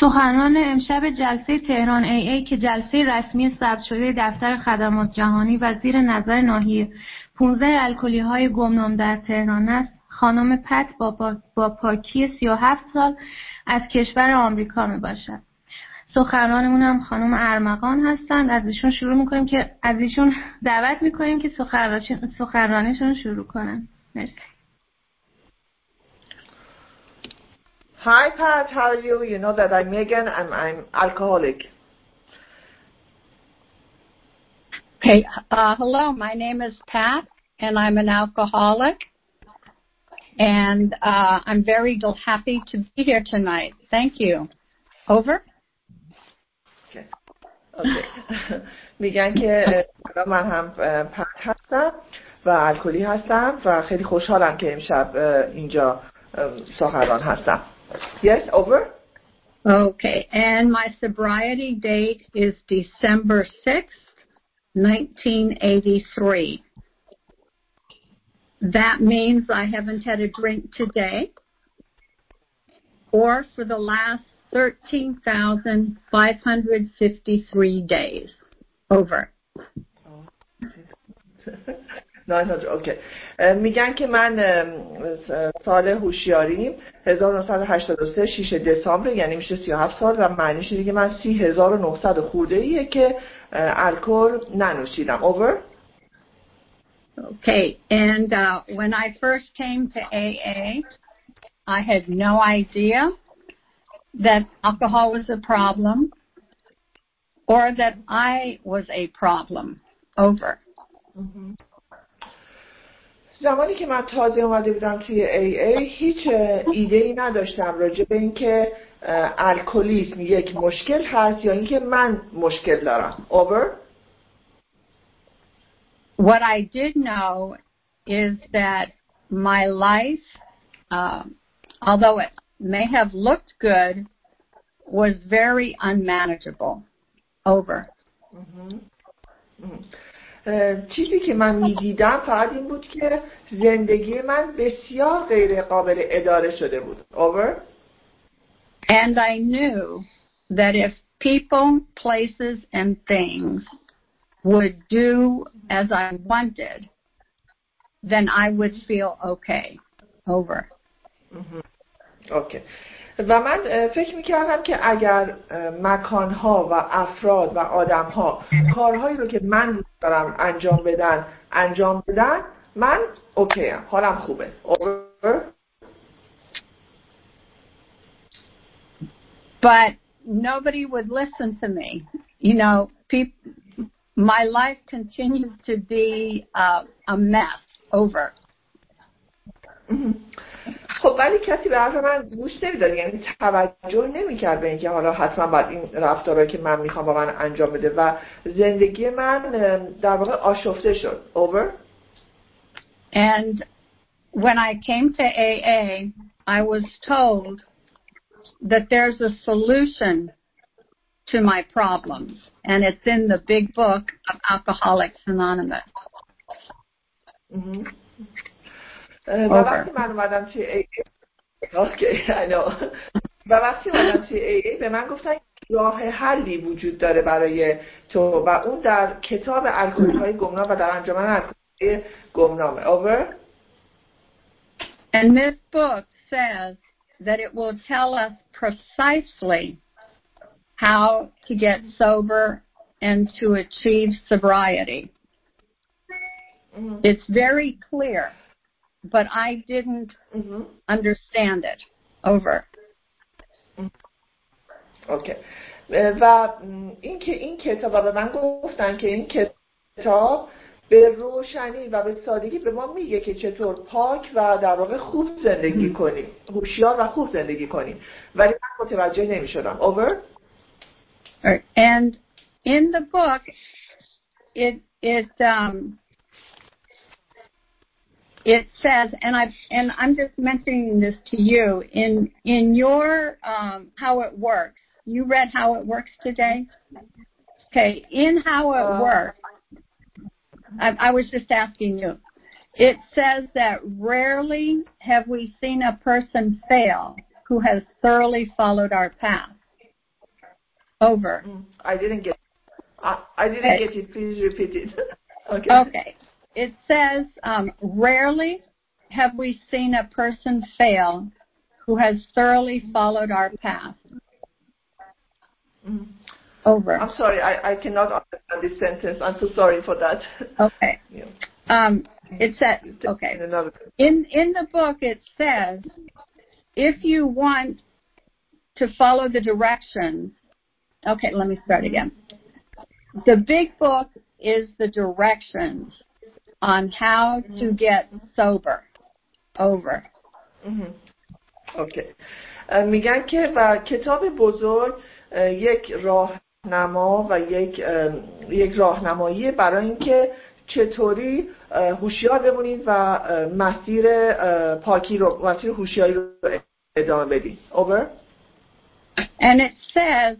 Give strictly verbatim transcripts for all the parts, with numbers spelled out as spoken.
سخنران امشب جلسه تهران ای ای که جلسه رسمی ثبت شده دفتر خدمات جهانی و زیر نظر ناحیه پانزده الکلی‌های گمنام در تهران است، خانم پت با, با, با پاکی سی و هفت سال از کشور آمریکا می باشد. سخنرانمون هم خانم ارمغان هستند. از ایشون شروع میکنیم که از ایشون دعوت میکنیم که سخنرانیشون شروع کنن. مرسی. Hi Pat, how are you? You know that I'm Megan and I'm alcoholic. Okay, uh, hello, my name is Pat and I'm an alcoholic and uh, I'm very happy to be here tonight. Thank you. Over. Okay. Okay. میگن که من هم پت هستم و الکلی هستم و خیلی خوشحالم که امشب اینجا سخنران هستم. Yes, over. Okay, and my sobriety date is December sixth, nineteen eighty-three. That means I haven't had a drink today or for the last thirteen thousand five hundred fifty-three days. Over. اوکی. میگن که من سال هوشیاریم هزار و نهصد و هشتاد و سه شش دسامبر، یعنی میشه سی و هفت سال و معنیش اینه که من سی هزار و نهصد خورده ایه که الکل ننوشیدم. Over. Okay, and uh, when I first came to A A, I had no idea that alcohol was a problem or that I was a problem. Over. Mm-hmm. زمانی که من تازه اومده بودم توی ای ای هیچ ایده ای نداشتم راجع به اینکه الکلیسم یک مشکل هست یا اینکه من مشکل دارم. Over. What I did know is that my life, uh, although it may have looked good, was very unmanageable. Over. Mm-hmm. Mm-hmm. چیزی که من میدیدم فقط این بود که زندگی من بسیار غیر قابل اداره شده بود. Over. And I knew that if people, places, and things would do as I wanted, then I would feel okay. Over. Mm-hmm. Okay. و من فکر میکردم که اگر مکانها و افراد و آدمها کارهایی رو که من دوست دارم انجام بدن انجام بدن من اوکی ام، حالم خوبه. Over. But nobody would listen to me. You know, people, my life continues to be uh, a mess. Over. Mm-hmm. خب ولی کسی به حرف من گوش نمیداد، یعنی توجه نمیکرد به اینکه حالا حتما باید این رفتارهایی که من میخوام با من انجام بده و زندگی من در واقع آشفته شد. Over. And when I came to A A, I was told that there's a solution to my problems, and it's in the big book of Alcoholics Anonymous. Mm-hmm. و وقتی من اومدم توی ای ای اوکی I know. و وقتی اومدم توی ای ای به من گفتن راه حلی وجود داره برای تو و اون در کتاب الکلی‌های گمنام و در انجمن الکلی‌های گمنامه. Over. And this book says that it will tell us precisely how to get sober and to achieve sobriety. Mm-hmm. It's very clear. But I didn't mm-hmm. understand it. Over. اوکی. و این که این کتاب به من گفتن که این کتاب به روشنی و به سادگی به ما میگه که چطور پاک و در واقع خوب زندگی کنیم، هوشیار و خوب زندگی کنیم، ولی من متوجه نمیشدم. Over. And in the book, it it um. It says, and I and I'm just mentioning this to you in in your um, how it works. You read how it works today. Okay, in how it works, I, I was just asking you. It says that rarely have we seen a person fail who has thoroughly followed our path. Over. I didn't get I, I didn't okay. get it. Please repeat it. Okay. Okay. It says, um, rarely have we seen a person fail who has thoroughly followed our path. Mm-hmm. Over. I'm sorry, I, I cannot understand this sentence. I'm so sorry for that. Okay. Yeah. Um, it says, okay. In, in the book it says, if you want to follow the directions, okay, let me start again. The big book is the directions on how to get sober. Over. اوکی. میگن که و کتاب بزرگ یک راهنما و یک یک راهنمایی برای اینکه چطوری هوشیار بمونید و مسیر پاکی رو مسیر هوشیاری رو ادامه بدید. Over. And it says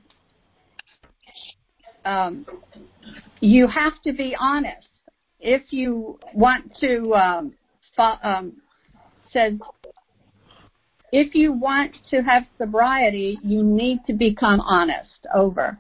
um, you have to be honest. If you want to, um, fo- um, says, if you want to have sobriety, you need to become honest. Over.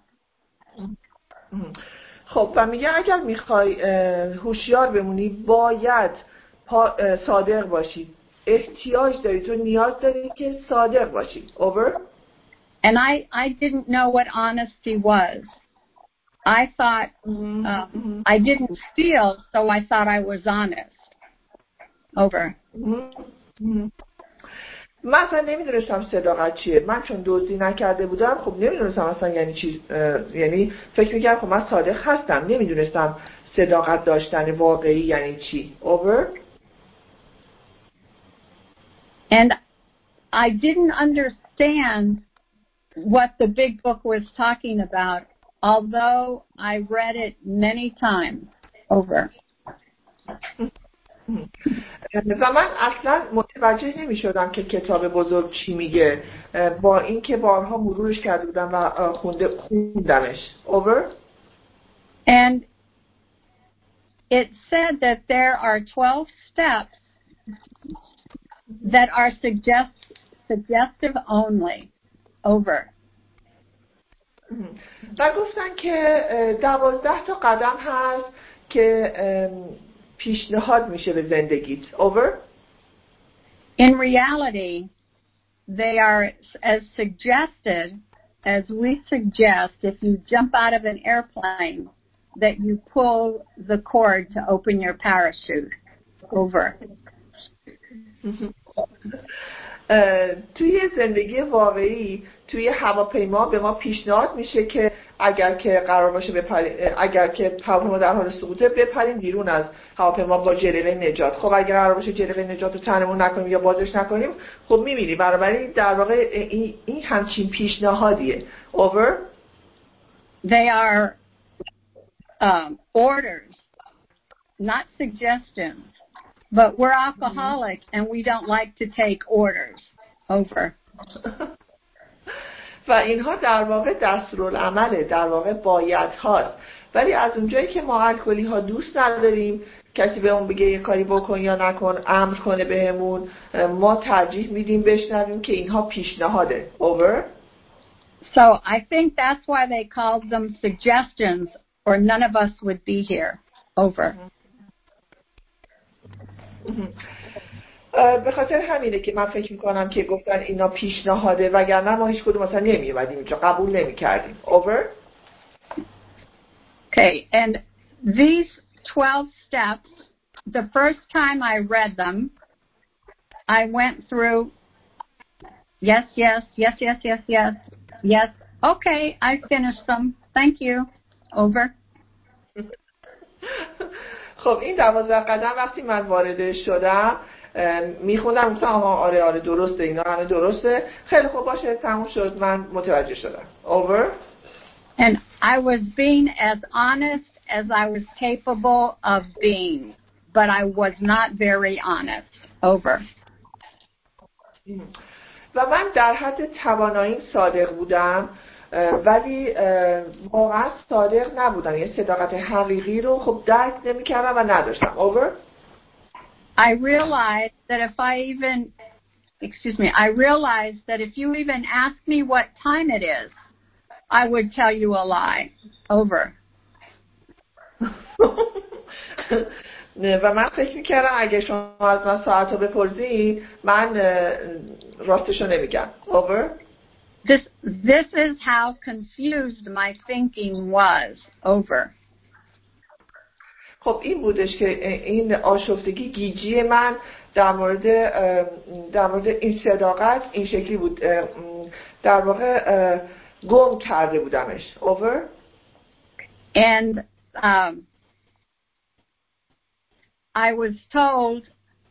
خب و میگه اگر میخوای هوشیار بمونی باید صادق باشی. احتیاج داری، تو نیاز داری که صادق باشی. Over. And I, I didn't know what honesty was. I thought, mm-hmm. um, I didn't steal, so I thought I was honest. Over. Mm-hmm. من اصلا نمیدونستم صداقت چیه. من چون دزدی نکرده بودم خب نمیدونستم اصلا یعنی چی، یعنی فکر میکردم خب من صادق هستم، نمیدونستم صداقت داشتن واقعی یعنی چی. Over. And I didn't understand what the big book was talking about, although I read it many times. Over. و من اصلا متوجه نمی شدم که کتاب بزرگ چی میگه با این که بارها مرورش کرده بودم و خونده خوندمش. Over. And it said that there are twelve steps that are suggest, suggestive only. Over. و گفتن که دوازده تا قدم هست که پیشنهاد میشه به زندگیت. Over. In reality, they are as suggested as we suggest if you jump out of an airplane that you pull the cord to open your parachute. Over. توی زندگی واقعی توی هواپیما به ما پیشنهاد میشه که اگر که قرار باشه بپریم، اگر که هواپیما در حال سقوطه بپریم بیرون از هواپیما با جلیقه نجات. خب اگر قرار باشه جلیقه نجات رو تنمون نکنیم یا بازش نکنیم خب میمیریم. بنابراین در واقع این, این همچین پیشنهادیه. Over. They are um, orders, not suggestions. But we're alcoholic mm-hmm. and we don't like to take orders. Over. و اینها در واقع دستورالعمله، در واقع باید هاست. ولی از اونجایی که ما الکلی ها دوست نداریم کسی به اون بگه یه کاری بکن یا نکن، امر کنه بهمون، ما ترجیح میدیم بشنویم که اینها پیشنهاده. Over. So I think that's why they called them suggestions or none of us would be here. Over. Mm-hmm. به خاطر همینه که من فکر میکنم که گفتن اینا پیشنهاده وگرنه ما هیچ کدوم مثلا نمیومدیم اینجا، قبول نمیکردیم. Over. Okay, and these twelve steps, the first time I read them, I went through yes, yes, yes, yes, yes, yes, yes. Okay, I finished them. Thank you. Over. خب این دوازده قدم وقتی من وارد شدم میخوندم گفتم آها آره آره درسته اینا همه درسته، خیلی خوب باشه تموم شد من متوجه شدم. Over. And I was being as honest as I was capable of being, but I was not very honest. Over. و من در حد تواناییم صادق بودم ولی واقعا صادق نبودم، یه صداقت حقیقی رو خب درک نمی‌کردم و نداشتم. Over. I realized that if I even, excuse me, I realized that if you even ask me what time it is, I would tell you a lie. Over. و من فکر میکردم اگه شما از من ساعت رو بپرسید من راستشو نمیگم. Over. This, this is how confused my thinking was. Over. خب این بودش که این آشفتگی گیجی من در مورد در مورد این صداقت این شکلی بود، در واقع گم کرده بودمش. Over. And um, I was told,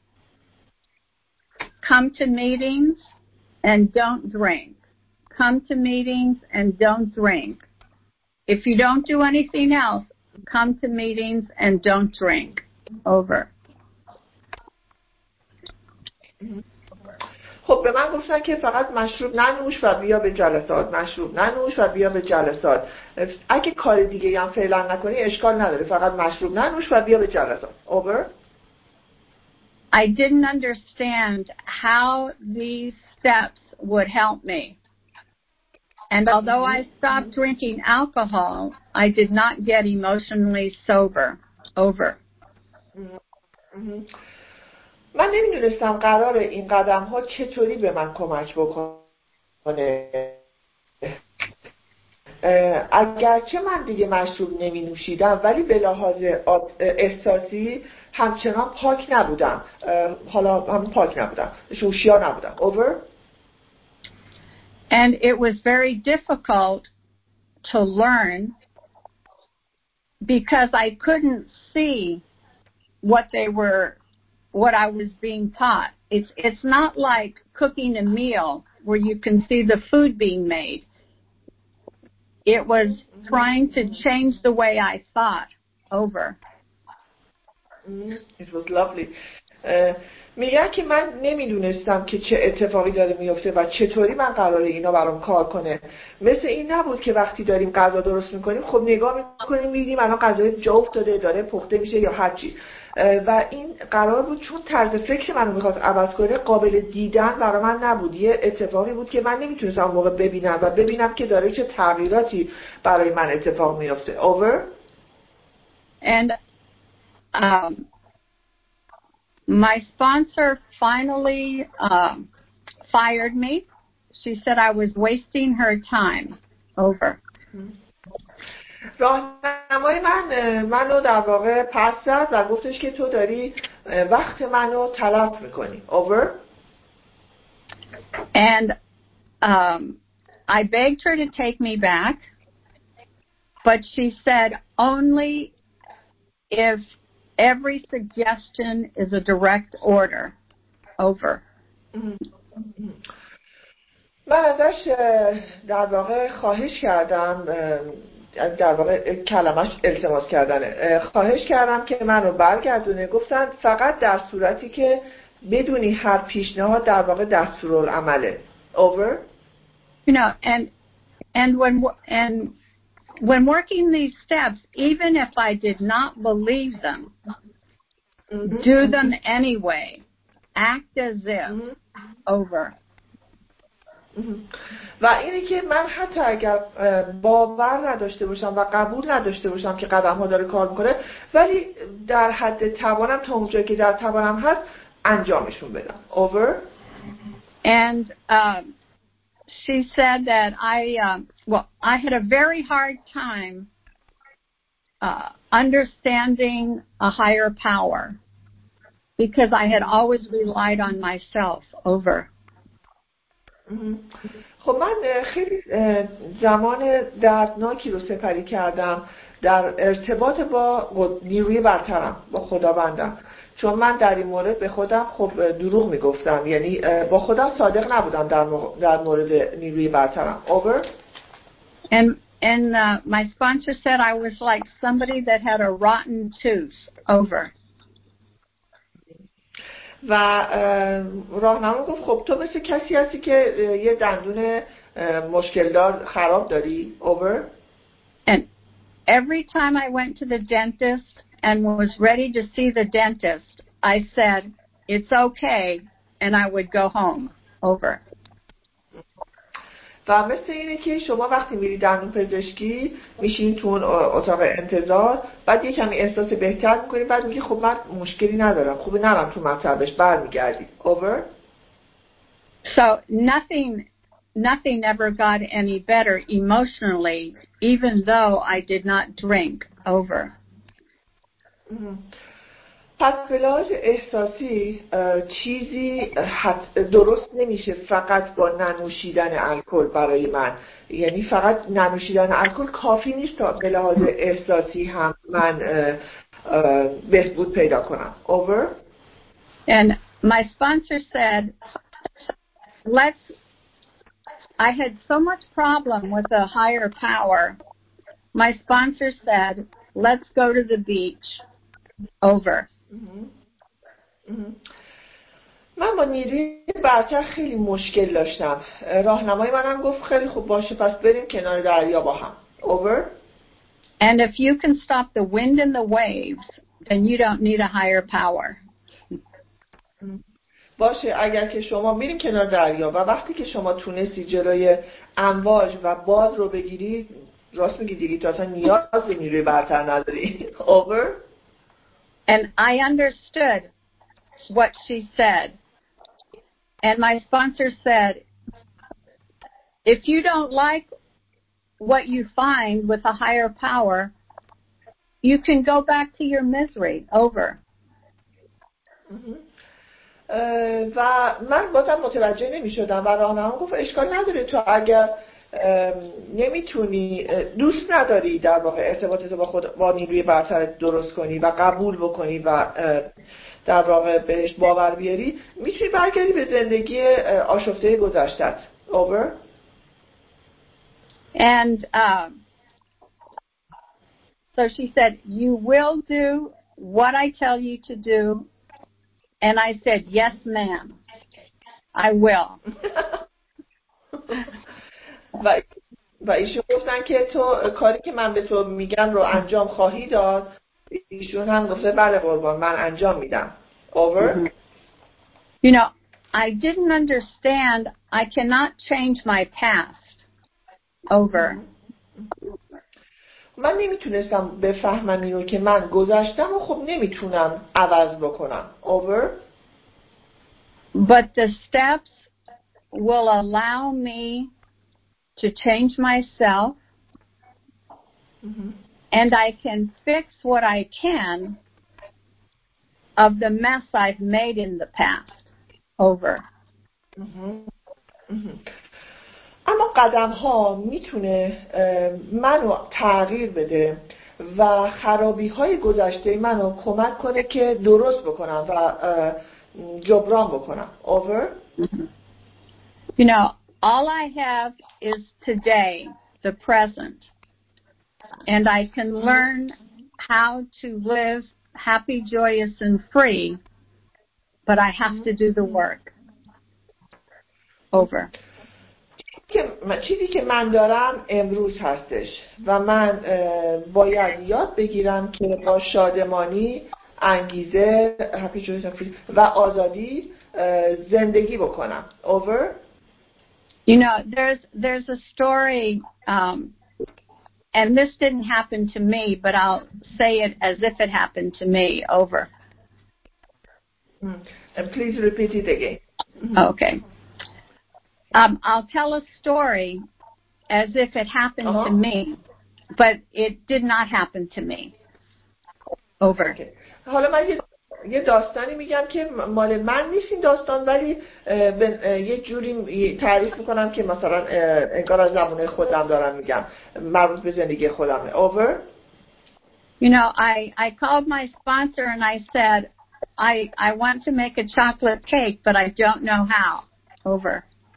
come to meetings and don't drink. Come to meetings and don't drink. If you don't do anything else, come to meetings and don't drink. Over. خب به من گفتن که فقط مشروب ننوش و بیا به جلسات، مشروب ننوش و بیا به جلسات. اگه کار دیگه هم فعلا نکنی اشکال نداره، فقط مشروب ننوش و بیا به جلسات. Over. I didn't understand how these steps would help me. And although I stopped drinking alcohol, I did not get emotionally sober. Over. من نمیدونستم قرار این قدم ها چطوری به من کمک بکنه. اگرچه من دیگه مشروب نمی نوشیدم ولی به لحاظ احساسی همچنان پاک نبودم. حالا هم پاک نبودم، هوشیار نبودم. Over. And it was very difficult to learn because I couldn't see what they were, what I was being taught. It's, it's not like cooking a meal where you can see the food being made. It was trying to change the way I thought. Over. It was lovely. Uh, میگن که من نمیدونستم که چه اتفاقی داره میفته و چطوری من قراره اینا برام کار کنه. مثل این نبود که وقتی داریم غذا درست میکنیم خب نگاه میکنیم میدیم الان غذای جا افتاده داره پخته میشه یا هر چی، و این قرار بود چون طرز فکر منو میخواد عوض کنه قابل دیدن برای من نبود. یه اتفاقی بود که من نمیتونستم اون موقع ببینم و ببینم که داره چه تغییراتی برای من اتفاق میفته. Over. And um my sponsor finally um, fired me. She said I was wasting her time. Over. راهنمای من منو در واقع پس زد و گفتش که تو داری وقت منو تلف میکنی. Over. And um, I begged her to take me back, but she said only if every suggestion is a direct order. Over. من ازش در واقع خواهش کردم، در واقع کلمش التماس کردنه، خواهش کردم که منو برگردونه. گفتن فقط در صورتی که بدونی هر پیشنهاد در واقع دستورالعمله. Over. You know, and and when and when working these steps, even if I did not believe them, mm-hmm. do them anyway. Act as if. Mm-hmm. Over. و اینه که من حتی اگر باور نداشته باشم و قبول نداشته باشم که قدم ها داره کار میکنه ولی در حد توانم تا اونجایی که در توانم هست انجامشون بدم. Over. And um, she said that I, um, well, I had a very hard time uh, understanding a higher power because I had always relied on myself. Over. خب من خیلی زمان دردناکی رو سپری کردم در ارتباط با نیروی برترم، با خداوندم، چون من در این مورد به خودم خب دروغ میگفتم، یعنی با خودم صادق نبودم در در مورد نیروی برترم. Over. And and uh, my sponsor said I was like somebody that had a rotten tooth. Over. و راهنما گفت خب تو مثل کسی هستی که یه دندون مشکلدار خراب داری. Over. And every time I went to the dentist and was ready to see the dentist, I said, it's okay, and I would go home. Over. و مثل اینه که شما وقتی میری دندون پزشکی میشین تو اون اتاق انتظار، بعد یه کمی احساس بهتر میکنی، بعد میگی خب من مشکلی ندارم، خوبه نرم تو مطبش، برمیگردی. over. So nothing nothing ever got any better emotionally, even though I did not drink. Over. پس به لحاظ احساسی چیزی درست نمیشه فقط با ننوشیدن الکل برای من، یعنی فقط ننوشیدن الکل کافی نیست تا به لحاظ احساسی هم من بهبود پیدا کنم. over. And my sponsor said, let's, I had so much problem with a higher power. My sponsor said, let's go to the beach. Over. من با نیروی برتر خیلی مشکل داشتم. راهنمای منم گفت خیلی خوب باشه، پس بریم کنار دریا با هم. over. And if you can stop the wind and the waves, then you don't need a higher power. باشه، اگر که شما میرین کنار دریا و وقتی که شما تونستی جلوی امواج و باد رو بگیری، راست میگی دیگه، تو اصلا نیاز به نیروی برتر نداری. over. And I understood what she said. And my sponsor said, if you don't like what you find with a higher power, you can go back to your misery. Over. و من بازم متوجه نمی شدم و راهنما گفت اشکال نداره، تو اگر نمیتونی، دوست نداری در واقع ارتباطت با خود با نیروی برتر درست کنی و قبول بکنی و در واقع بهش باور بیاری، میتونی برگردی به زندگی آشفته گذشتت. over. And um, so she said, you will do what I tell you to do. And I said, yes, ma'am, I will. و و ایشون گفتن که تو کاری که من به تو میگم رو انجام خواهی داد. ایشون هم گفته بله قربان، من انجام میدم. over. Mm-hmm. You know, I didn't understand. I cannot change my past. Over. من نمیتونستم بفهمم اینو که من گذشتم و خب نمیتونم عوض بکنم. over. But the steps will allow me to change myself, mm-hmm. and I can fix what I can of the mess I've made in the past. Over. mm-hmm. Mm-hmm. اما قدم ها میتونه منو تغییر بده و خرابی های گذشته منو کمک کنه که درست بکنم و جبران بکنم. over. Mm-hmm. You know, all I have is today, the present, and I can learn how to live happy, joyous, and free, but I have to do the work. Over. چیزی که من دارم امروز هستش و من باید یاد بگیرم که با شادمانی، انگیزه و آزادی زندگی بکنم. over. You know, there's there's a story, um, and this didn't happen to me, but I'll say it as if it happened to me. Over. Mm. And please repeat it again. Okay. Um, I'll tell a story as if it happened uh-huh. to me, but it did not happen to me. Over. Okay. حالا من یه داستانی میگم که مال من نیست این داستان، ولی یه جوری تعریف میکنم که مثلا انگار از زبون خودم دارم میگم، مربوط به زندگی خودمه. over. You know, I I called my sponsor and I said, I I want to make a chocolate cake, but I don't know how. Over.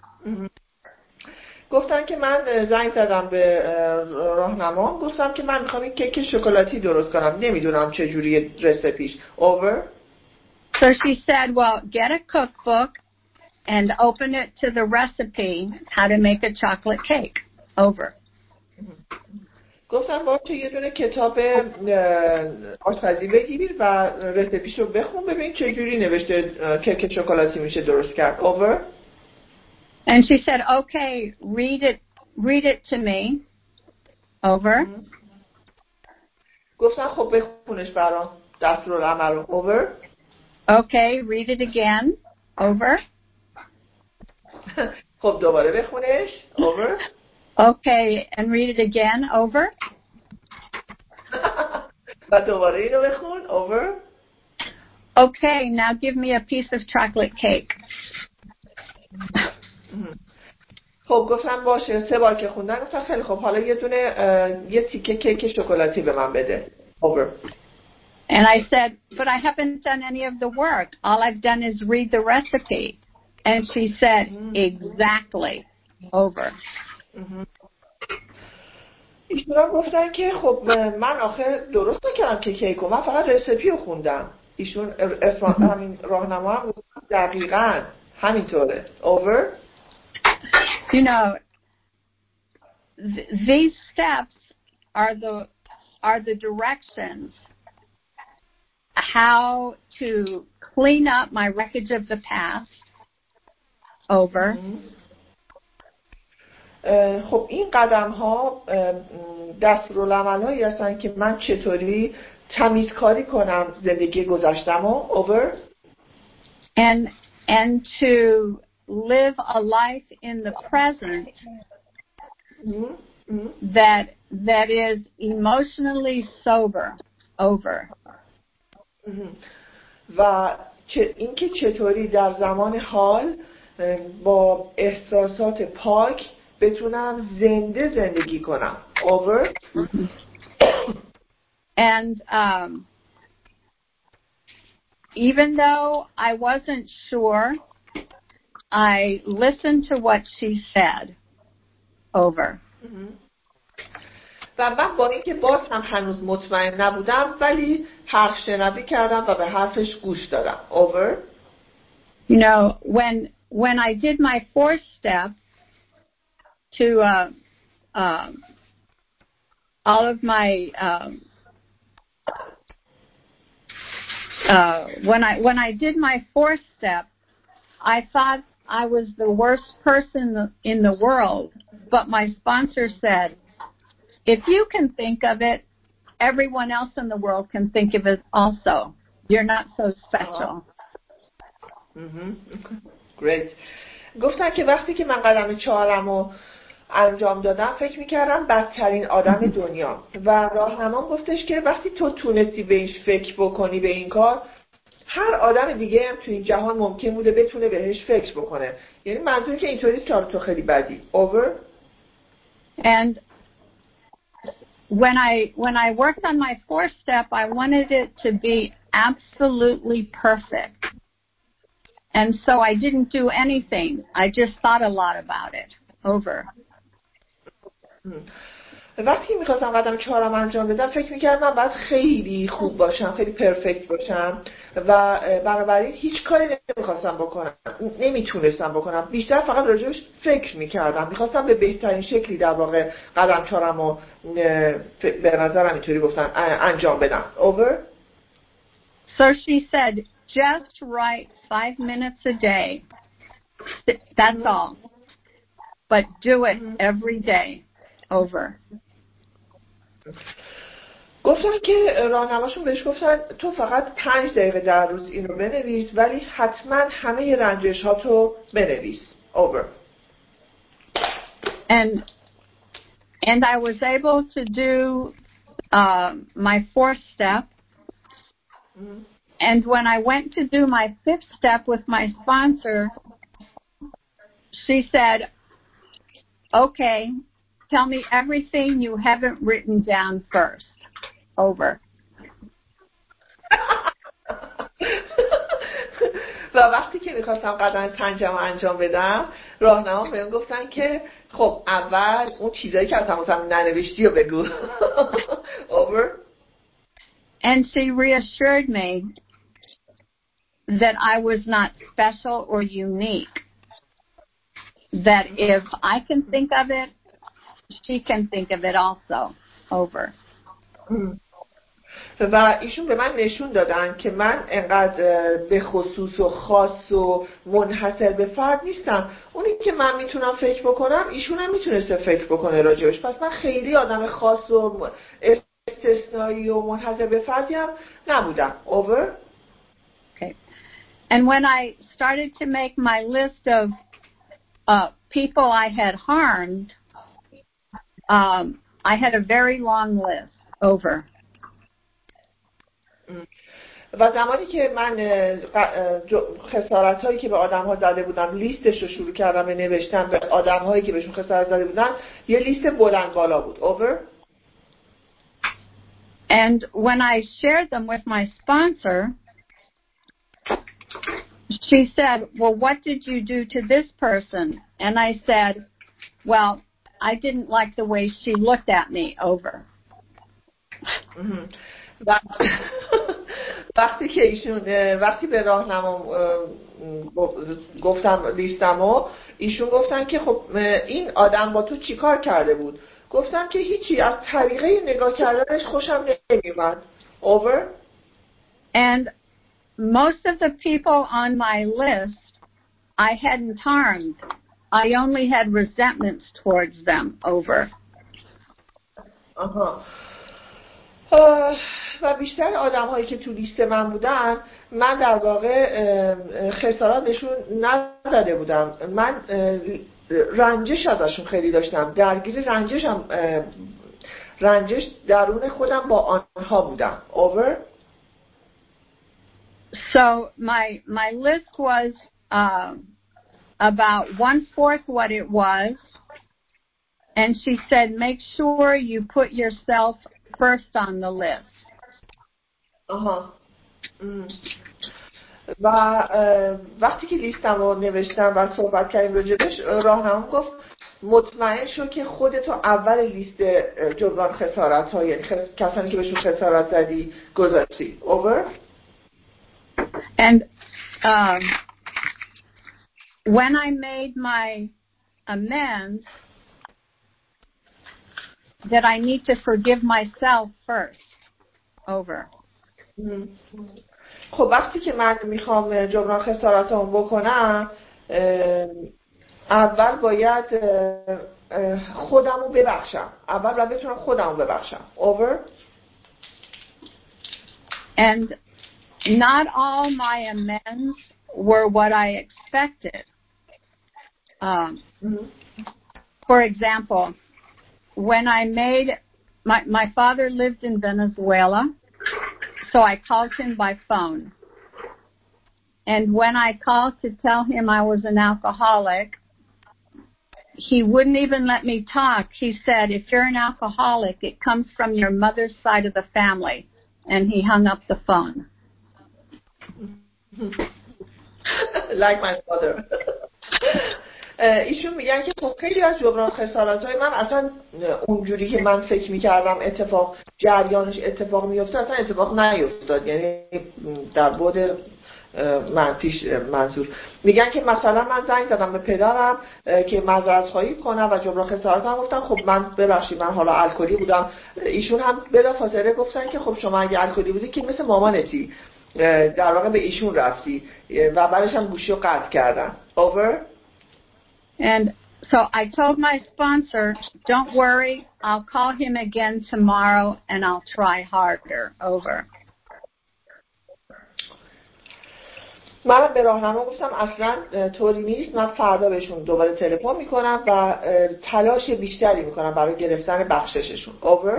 گفتن که من زنگ زدم به راهنما، گفتم که من میخوام یک کیک شکلاتی درست کنم، نمیدونم چه جوری رسیپیش. over. So she said, well, get a cookbook and open it to the recipe how to make a chocolate cake. Over. گفتم باشه یه دونه کتاب آشپزی بگیرید و رسیپیش رو بخون ببین چه جوری نوشته کیک شکلاتی میشه درست کرد. over. And she said, okay, read it, read it to me. Over. گفتن خب بخونش برام دستورالعمل رو. Over. Okay, read it again. Over. خب دوباره بخونش. Over. Okay, and read it again. Over. و دوباره اینو بخون. Over. Okay, now give me a piece of chocolate cake. خب گفتم باشه، سه بار که خوندن گفتم خیلی خب حالا یه دونه یه تیکه کیک شکلاتی به من بده. Over. And I said, but I haven't done any of the work. All I've done is read the recipe. And she said, exactly. Over. ایشون هم گفتن که خب من آخه درست نکردم که کیکو، من فقط رسیپی رو خوندم. ایشون همین راهنما هم گفتن دقیقاً همینطوره. Over. You know, th- these steps are the are the directions how to clean up my wreckage of the past. Over. خب این قدم ها دستورالعمل هایی هستن که من چطوری تمیزکاری کنم زندگی گذشتمو. Over. And and to live a life in the present mm-hmm. that that is emotionally sober. Over. Mm-hmm. و اینکه چطوری در زمان حال با احساسات پاک بتونم زنده زندگی کنم. Over. And um, even though I wasn't sure, I listened to what she said. Over. و من با اینکه باز هم هنوز مطمئن نبودم ولی حرف شنوی کردم و به حرفش گوش دادم. Over. You know, when when I did my fourth step to uh, um, all of my um, uh, when I when I did my fourth step, I thought I was the worst person in the world, but my sponsor said, if you can think of it, everyone else in the world can think of it also. You're not so special. Mm-hmm. Great. گفتن که وقتی که من قدم چهارمو انجام دادم فکر میکردم بدترین آدم دنیا و راهنمام گفتش که وقتی تو تونستی بهش فکر بکنی به این کار، هر آدم دیگه هم تو این جهان ممکن بوده بتونه بهش فکر بکنه. یعنی منظور که اینطوری کار تو خیلی بدی. Over. And when I when I worked on my fourth step, I wanted it to be absolutely perfect. And so I didn't do anything. I just thought a lot about it. Over. وقتی میخواستم قدم چهارم انجام بدم فکر میکردم من باید خیلی خوب باشم، خیلی پرفکت باشم و بنابراین هیچ کاری نمیخواستم بکنم، نمیتونستم بکنم، بیشتر فقط راجعش فکر میکردم، میخواستم به بهترین شکلی در واقع قدم چهارم رو به نظرم اینطوری گفتن انجام بدم. Over. So she said, just write five minutes a day. That's mm-hmm. all. But do it mm-hmm. every day. Over. گفتن که راهنماشون بهش گفتن تو فقط پنج دقیقه در روز اینو بنویس ولی حتما همه رنجش ها تو بنویس. Over. And and I was able to do uh, my fourth step. Mm-hmm. And when I went to do my fifth step with my sponsor, she said, okay, tell me everything you haven't written down first. Over. و وقتی که میخواستم قدم پنجم انجام بدم راهنما بهم گفتن که خب اول اون چیزایی که اصلا مثلا ننوشتی رو بگو. Over. And she reassured me that I was not special or unique. That if I can think of it, she can think of it also. Over. و ایشون به من نشون دادن که من انقدر به خصوص و خاص و منحصر به فرد نیستم. اونی که من میتونم فکر بکنم ایشون هم میتونسته فکر بکنه راجبش. پس من خیلی آدم خاص و استثنایی و منحصر به فردی هم نبودم. Over. Okay. And when I started to make my list of uh, people I had harmed, um, I had a very long list. Over. و زمانی که من خسارت هایی که به آدم ها زده بودم لیستش رو شروع کردم به نوشتن به آدم هایی که بهشون خسارت زده بودن یه لیست بلند بالا بود. Over. And when I shared them with my sponsor, she said, well, what did you do to this person? And I said, well, I didn't like the way she looked at me. Over. وقتی که ایشون وقتی به راهنما گفتم لیستمو ایشون گفتن که خب این آدم با تو چیکار کرده بود؟ گفتم که هیچی، از طریقه نگاه کردنش خوشم نمیومد. Over. And most of the people on my list I hadn't harmed. I only had resentments towards them. Over. آها. و بیشتر آدم هایی که تو لیست من بودن من در واقع خسارات بهشون نداده بودم. من رنجش ازشون خیلی داشتم، درگیر رنجشم رنجش درون خودم با آنها بودم. Over. So my my list was uh, about one fourth what it was, and she said, make sure you put yourself first on the list. آها. و وقتی که لیستم رو نوشتم و صحبت کردیم راجبش راهنمام گفت مطمئن شو که خودتو اول لیست جبران خسارت ها یعنی خس... کسانی که بهشون خسارت زدی گذاشتی. Over. And um, when I made my amends, that I need to forgive myself first. Over. خب وقتی که من میخوام جبران خسارتام بکنم اول باید خودم رو ببخشم. اول باید بتونم خودم رو ببخشم. Over. And not all my amends were what I expected. Um, mm-hmm. For example, when I made, my, my father lived in Venezuela, so I called him by phone. And when I called to tell him I was an alcoholic, he wouldn't even let me talk. He said, if you're an alcoholic, it comes from your mother's side of the family. And he hung up the phone. Like my father. ایشون میگن که خب خیلی از جبران خسارت‌های من اصلا اونجوری که من فکر می‌کردم اتفاق جریانش اتفاق می‌افتاد اصلا اتفاق نیفتاد، یعنی در بعد منفیش منظور. میگن که مثلا من زنگ زدم به پدرم که معذرت خواهی کنم و جبران خسارتم گفتم خب من ببخشید من حالا الکلی بودم. ایشون هم بلافاصله گفتن که خب شما اگه الکلی بودی که مثل مامانتی، در واقع به ایشون رفتی و بعدش هم گوشی رو قطع کردن. Over. And so I told my sponsor, don't worry, I'll call him again tomorrow and I'll try harder. Over. من به راهنما گفتم اصلا طوری نیست، من فردا بهشون دوباره تلفن میکنم و تلاش بیشتری میکنم برای گرفتن بخشششون. Over.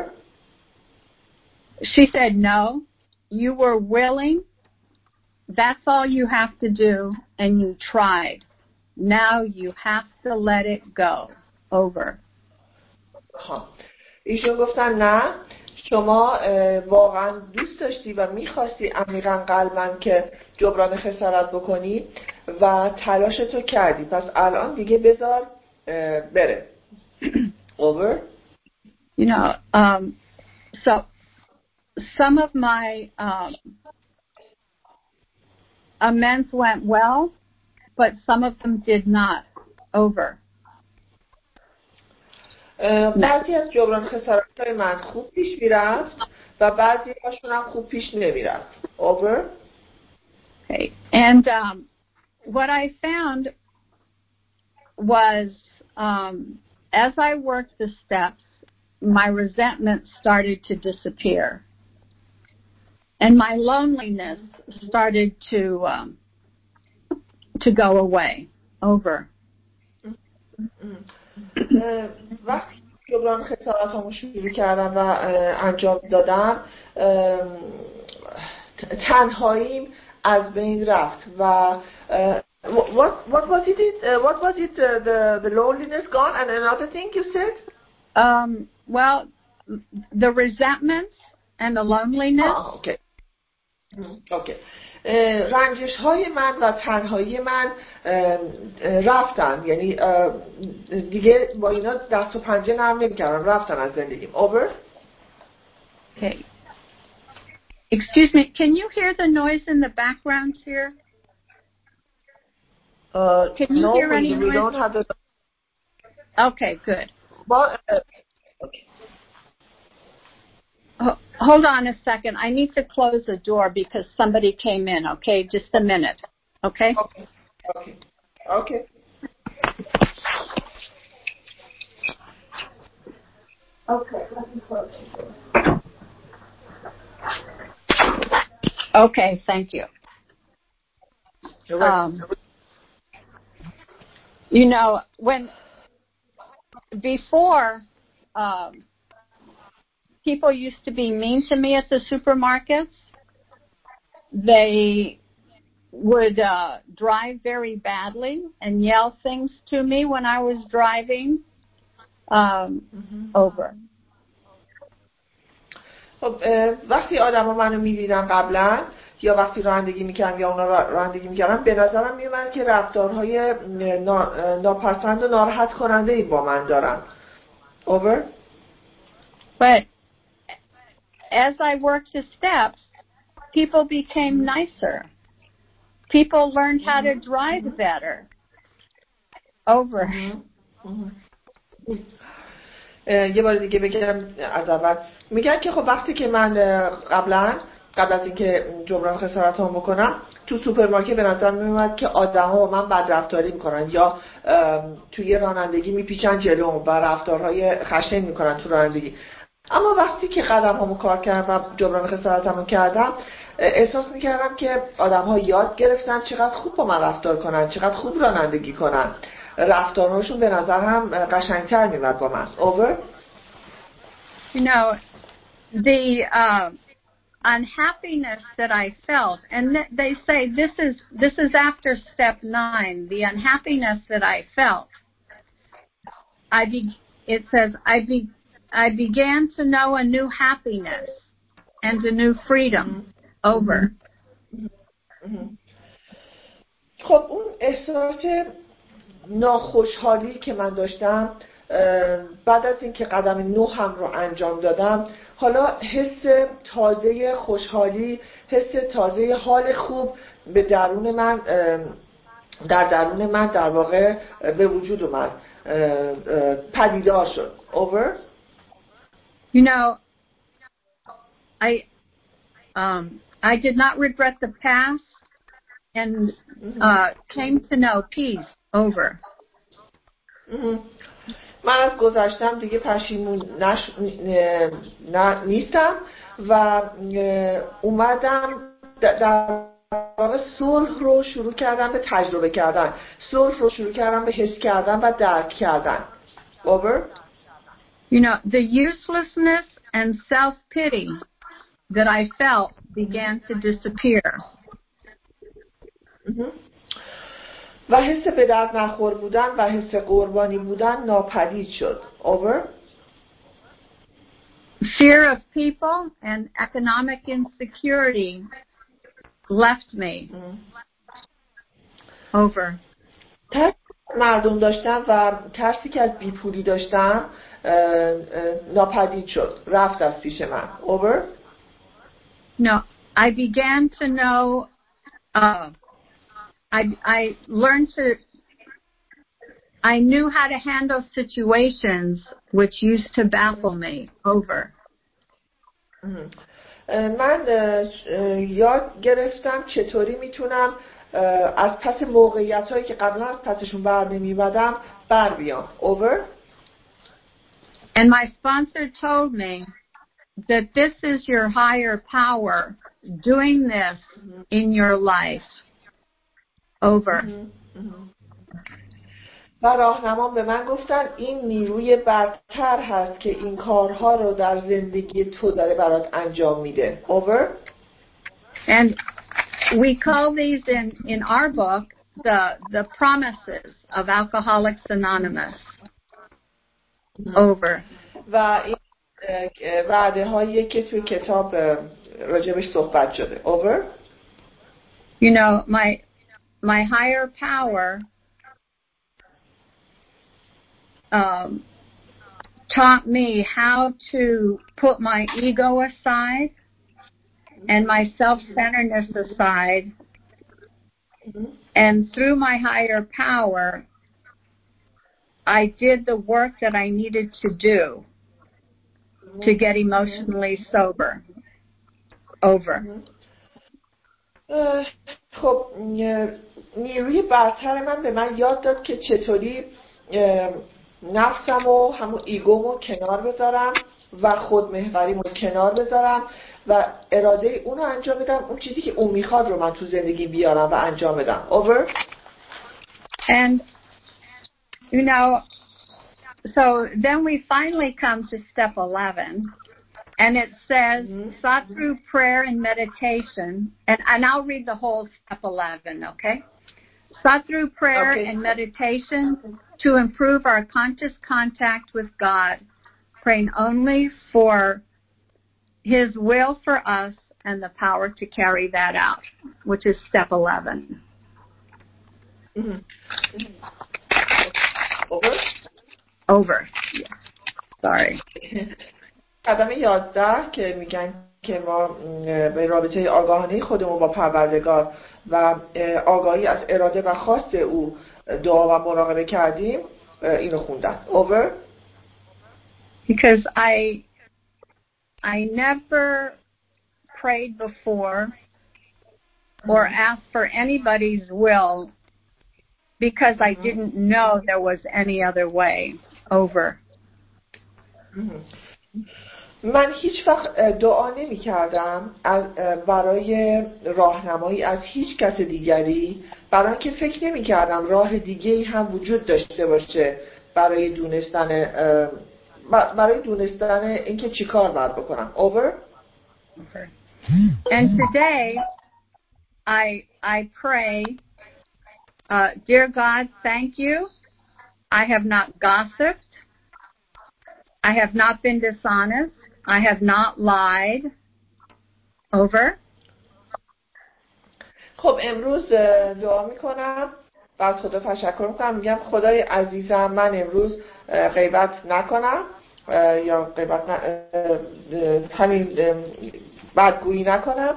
She said, no, you were willing. That's all you have to do, and you tried. Now you have to let it go. Over. ها. ایشون گفتن نه، شما واقعا دوست داشتی و میخواستی عمیقا قلباً که جبران خسارت بکنی و تلاشتو کردی، پس الان دیگه بذار بره. Over. You know, um, so some of my um, amends went well, but some of them did not. Over. بعضی از جبران خسارت‌های من خوب پیش میرفت و و بعضی هاشون هم خوب پیش نمیرفت. Over. Okay. And um, what I found was um, as I worked the steps, my resentment started to disappear. And my loneliness started to um, to go away. Over. وقتی جبران خسارتامو شروع کردم و انجام دادم تنهاییم از بین رفت و what what was it uh, what was it uh, the the loneliness gone and another thing you said um well the resentment and the loneliness ah, okay okay رنجش های من و تنهایی من رفتن یعنی دیگه با اینا دست و پنجه نرم نمی‌کردم رفتن از زندگیم. Over. Okay. Excuse me, can you hear the noise in the background here? Uh, can you no, hear we, any we noise? don't have the... Okay, good. But, uh, okay. Hold on a second. I need to close the door because somebody came in, okay? Just a minute, okay? Okay. Okay. Okay. Okay, let me close the door. Okay, thank you. You're right. Um, you know, when, before, um, people used to be mean to me at the supermarkets. They would uh, drive very badly and yell things to me when I was driving. Um, mm-hmm. Over. خب وقتی آدم ها منو میدیدن قبلا یا وقتی رانندگی میکردم یا اونا رانندگی میکردم به نظرم میومد که رفتارهای ناپسند و ناراحت کننده ای با من دارن. Over. But as I worked the steps, people became nicer. People learned how to drive better. Over. یه بار دیگه بگم از اول میگن که خب وقتی که من قبلا قبل از اینکه جبران خسارتام بکنم تو سوپرمارکت به نظر میومد که آدما با من بد رفتاری میکنن یا توی رانندگی میپیچن جلو و رفتارهای خشن میکنن تو رانندگی. اما وقتی که قدم‌هامو کار کردم و جبران خسارتامو کردم احساس میکردم که آدم‌ها یاد گرفتن چقدر خوب با من رفتار کنن، چقدر خوب رانندگی کنن. رفتارهاشون به نظر هم قشنگتر میاد با من. Over. You know, the uh, unhappiness that I felt, and th- they say this is this is after step nine. The unhappiness that I felt, I be it says I be I began to know a new happiness and a new freedom. Mm-hmm. Over. Mm-hmm. خب اون احساس ناخوشحالی که من داشتم بعد از اینکه قدم نه هم رو انجام دادم حالا حس تازه خوشحالی حس تازه حال خوب به درون من در درون من در واقع به وجود اومد پدیدار شد. Over. You know, I um I did not regret the past and uh came to know peace. Over. من از گذشتم دیگه پشیمون نش... ن... نیستم و اومدم در واقع صلح رو شروع کردم به تجربه کردن، صلح رو شروع کردم به حس کردن و درک کردن. Over. You know, the uselessness and self-pity that I felt began to disappear. و حس به درد نخور بودن و حس قربانی بودن ناپدید شد. Over. Fear of people and economic insecurity left me. Mm. Over. ترس مردم داشتم و ترسی که از بیپولی داشتم ناپدید شد، رفت از پیش من. Over. No, I began to know uh, I, I learned to, I knew how to handle situations which used to baffle me. Over. من یاد گرفتم چطوری میتونم از پس موقعیت هایی که قبلا از پسشون بر نمی‌اومدم بر بیام. Over. And my sponsor told me that this is your higher power doing this mm-hmm. in your life. Over. Mm-hmm. Mm-hmm. و راهنمام به من گفتن این نیروی برتر هست که این کارها رو در زندگی تو داره برات انجام میده. Over. And we call these in, in our book the, the promises of Alcoholics Anonymous. Over. و این وعده هایی که توی کتاب راجبش صحبت شده. Over. You know, my, my higher power Um, taught me how to put my ego aside and my self-centeredness aside, mm-hmm. and through my higher power, I did the work that I needed to do mm-hmm. to get emotionally mm-hmm. sober. Over. Mm-hmm. خب نیروی برتر من به من یاد داد که چطوری نفسم و همون ایگومو کنار بذارم و خودمحوریمو کنار بذارم و اراده اونو انجام بدم، اون چیزی که اون میخواد رو من تو زندگی بیارم و انجام بدم. Over. And you know, so then we finally come to step eleven, and it says mm-hmm. sought through prayer and meditation, and, and I'll read the whole step eleven, okay? Sought through prayer okay. and meditation to improve our conscious contact with God, praying only for His will for us and the power to carry that out, which is step eleven. Mm-hmm. Over? Over. Yeah. Sorry. قدم یازده که میگن که ما به رابطه آگاهانه خودمون با پروردگار و آگاهی از اراده و خواست او دعا و مراقبه کردیم، اینو خوندن. Over. Because I I never prayed before or asked for anybody's will because I didn't know there was any other way. Over. من هیچ وقت دعا نمی کردم برای راهنمایی از هیچ کس دیگری، برای اینکه فکر نمی کردم راه دیگه‌ای هم وجود داشته باشه برای دونستن برای دونستن اینکه چی کار باید بکنم. Over. Okay. And today I I pray, uh, dear God, thank you. I have not gossiped. I have not been dishonest. I have not lied. Over. خب امروز دعا میکنم، بعد خدا تشکر میکنم، میگم خدای عزیزم من امروز غیبت نکنم یا غیبت ن... همین بدگویی نکنم،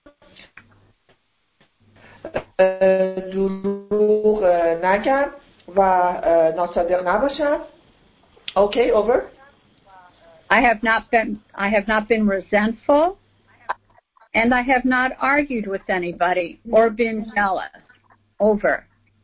دروغ نگم و ناصادق نباشم. Okay, over. I have not been I have not been resentful, and I have not argued with anybody or been jealous. Over.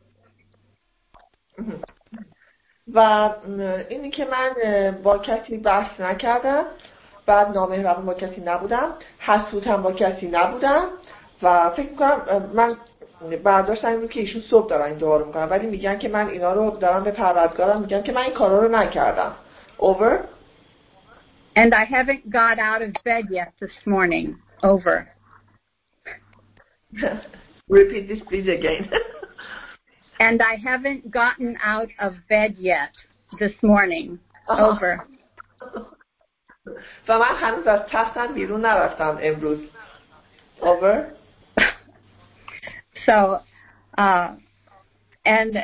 و اینی که من با کسی بحث نکردم، بعد نامهربان با کسی نبودم، حسود هم با کسی نبودم و فکر میکنم من برداشتم این رو که ایشون صبح دارن این دعا رو میکنن، ولی میگن که من اینا رو دارم به پروردگارم میگن که من این کارا رو نکردم. Over. And I haven't got out of bed yet this morning. Over. Repeat this please again. And I haven't gotten out of bed yet this morning. Over. و من هنوز از تختم بیرون نرفتم امروز. Over. So, uh, and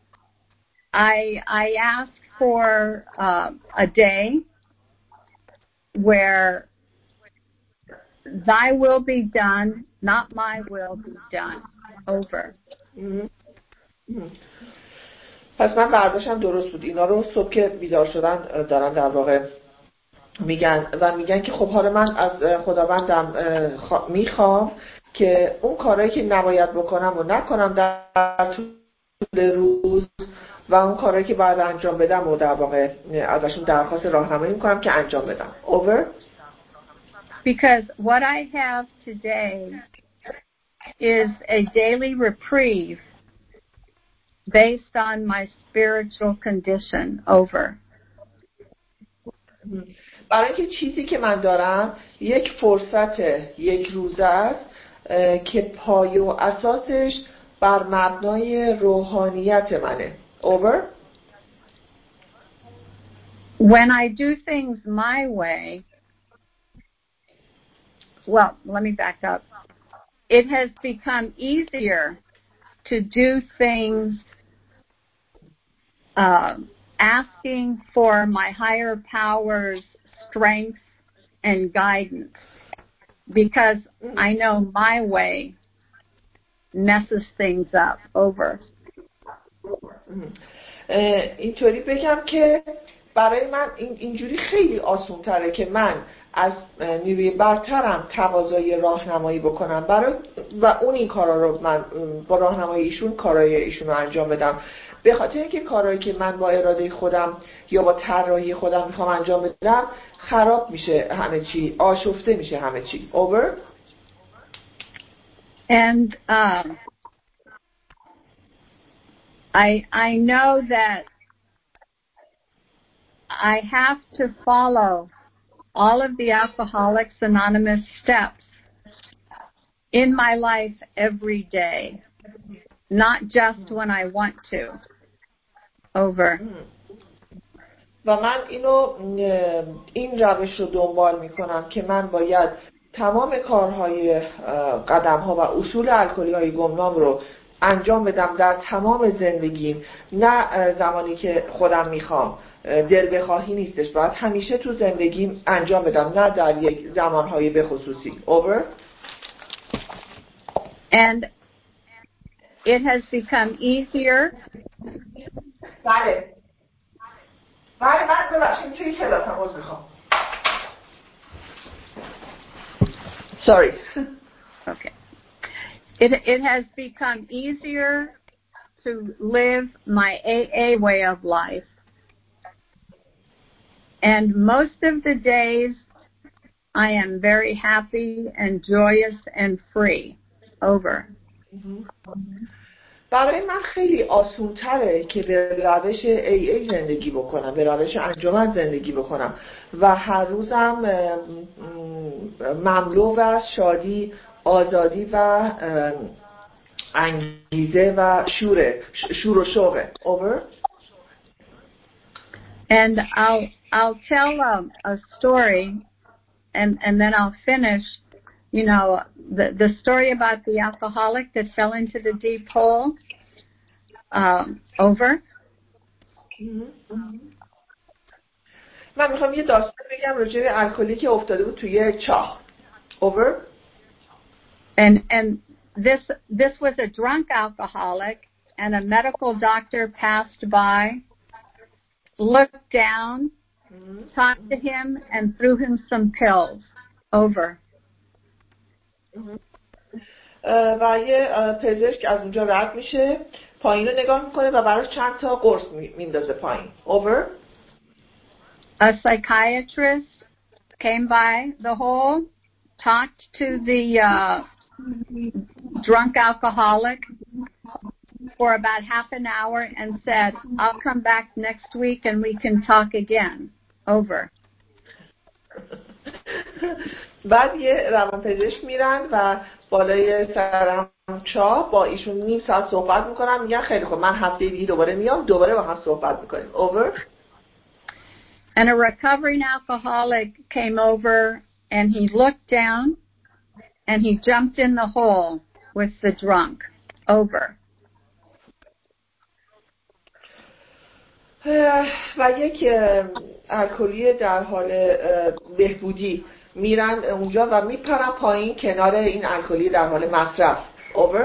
I I asked for uh, a day where Thy will be done, not my will be done. Over. Mm-hmm. Mm-hmm. پس من برداشتم درست بود. اینا رو صبح که بیدار شدن دارن در واقع میگن و میگن که خب حالا من از خداوندم میخوام که اون کارهایی که نباید بکنم و نکنم در طول روز و اون کارهایی که باید انجام بدم و در واقع ازشون درخواست راهنمایی میکنم که انجام بدم. Over. Because what I have today is a daily reprieve based on my spiritual condition. Over. برای اینکه چیزی که من دارم یک فرصت یک روزه است که پایه و اساسش بر مبنای روحانیت منه. Over. When I do things my way, well, let me back up. It has become easier to do things uh, asking for my higher power's strength and guidance because I know my way messes things up. Over. اینطوری بگم که برای من این اینجوری خیلی آسان تره که من از نیروی برترم تقاضای راهنمایی بکنم برای و اون این کارا رو من با راهنمایی ایشون کارای ایشون رو انجام بدم، به خاطر اینکه کارهایی که من با اراده خودم یا با طراحی خودم میخوام انجام بدم خراب میشه همه چی، آشفته میشه همه چی. Over. And um, I I know that I have to follow all of the Alcoholics Anonymous steps in my life every day, not just when I want to. Over. و من اینو این روش رو دنبال میکنم که من باید تمام کارهای قدم‌ها و اصول الکلی های گمنام رو انجام بدم در تمام زندگیم، نه زمانی که خودم میخوام. دل بخواهی نیستش، باید همیشه تو زندگیم انجام بدم، نه در یک زمانهای به خصوصی. Over. And it has become easier. بله بله من ببخشید توی کلاسم عذر میخوام. Sorry. Okay. It it has become easier to live my A A way of life. And most of the days I am very happy and joyous and free. Over. برای من خیلی آسان تره که به روش ای ای زندگی بکنم، به روش انجمن زندگی بکنم و هر روزم مملو و شادی، آزادی و انگیزه و شوره شور و شوقه. Over. And I'll I'll tell um, a story, and and then I'll finish. You know, the the story about the alcoholic that fell into the deep hole. Um, over. من میخوام یه داستان بگم راجع به الکلی که افتاده بود توی چاه. Over. And and this this was a drunk alcoholic, and a medical doctor passed by, looked down, mm-hmm. talked to him, and threw him some pills. Over. و یه پزشک از اونجا رد میشه، پایین رو نگاه میکنه و براش چند تا قرص میندازه پایین. Over. A psychiatrist came by the hole, talked to the uh, drunk alcoholic for about half an hour and said, I'll come back next week and we can talk again. Over. بعد یه روانپزشک میرن و بالای سرم چاه با ایشون نیم ساعت صحبت میکنن، میگن خیلی خوب من هفته دیگه دوباره میام، دوباره با هم صحبت میکنیم. Over. And a recovering alcoholic came over and he looked down and he jumped in the hole with the drunk. Over. و یک الکلی در حال بهبودی میرن اونجا و میپرن پایین کنار این الکلی در حال مصرف. Over.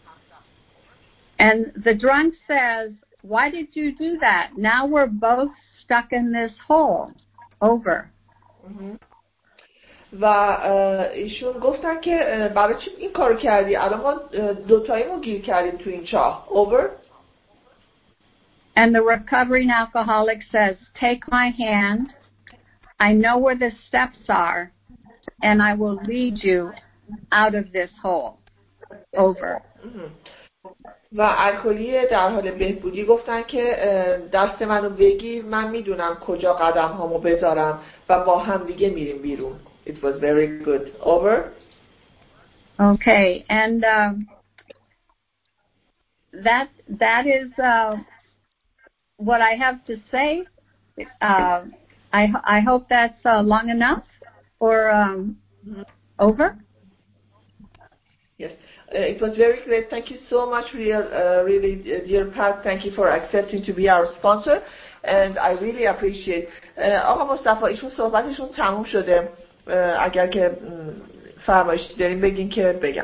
And the drunk says, why did you do that? Now we're both stuck in this hole. Over. و ایشون گفتن که برای چی این کارو کردی؟ الان ما دوتاییمو گیر کردیم تو این چاه. Over. And the recovering alcoholic says, take my hand. I know where the steps are, and I will lead you out of this hole. Over. و الکلی در حال بهبودی گفتن که دست منو بگیر، من میدونم کجا قدم هامو بذارم و با هم دیگه میریم بیرون. It was very good. Over. Okay, and um, that that is uh, what I have to say. Uh, I I hope that's uh, long enough. Or um, mm-hmm. Over. Yes, uh, it was very great. Thank you so much, real, uh, really, dear Pat. Thank you for accepting to be our sponsor, and I really appreciate. آقا مصطفی ایشون صحبتشون تموم شده. اگر که فرمایش دارین بگین که بگم.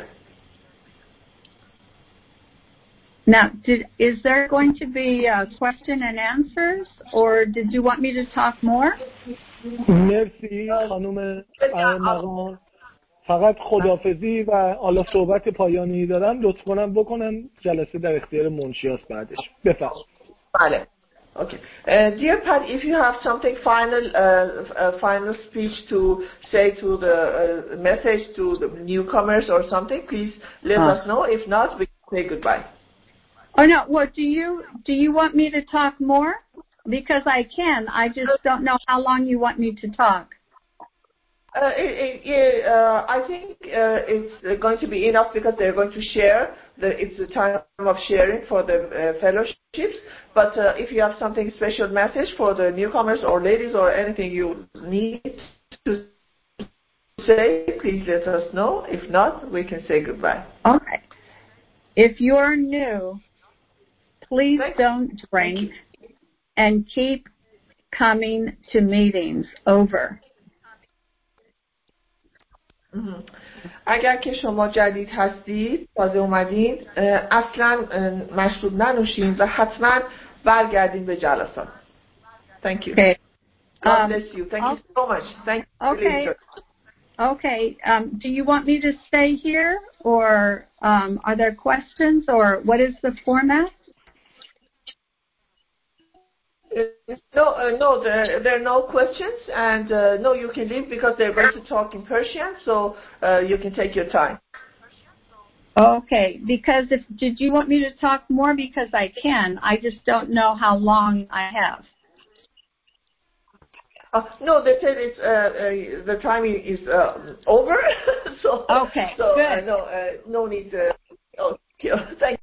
Now, did, is there going to be a question and answers, or did you want me to talk more? مرسی خانم مقام. فقط خداحافظی و حالا صحبت پایانی دارم، لطف کنم بکنم. جلسه در اختیار منشیاست بعدش. بفرمایید. بله. Okay. Uh, dear Pat, if you have something final, uh, a final speech to say to the uh, message to the newcomers or something, please let uh. us know. If not, we can say goodbye. Oh no! Well, do you do you want me to talk more? Because I can. I just don't know how long you want me to talk. Uh, it, it, uh, I think uh, it's going to be enough because they're going to share. The, it's the time of sharing for the uh, fellowships. But uh, if you have something special message for the newcomers or ladies or anything you need to say, please let us know. If not, we can say goodbye. Okay. If you're new, please Thank don't drink and keep coming to meetings. Over. اگر که شما جدید هستید، تازه اومدین، اصلا مشروب ننوشین و حتما برگردین به جلسات. Thank you. Okay. God um, bless you. Thank you so much. Thank you. Okay. Okay. Um, do you want me to stay here, or um, are there questions, or what is the format? Uh, no, uh, no, there, there are no questions, and uh, no, you can leave because they're going to talk in Persian, so uh, you can take your time. Okay, because if did you want me to talk more? Because I can. I just don't know how long I have. Uh, no, they said it's uh, uh, the time is uh, over, so okay, so good. Uh, no, uh, no need. Uh, oh, thank you.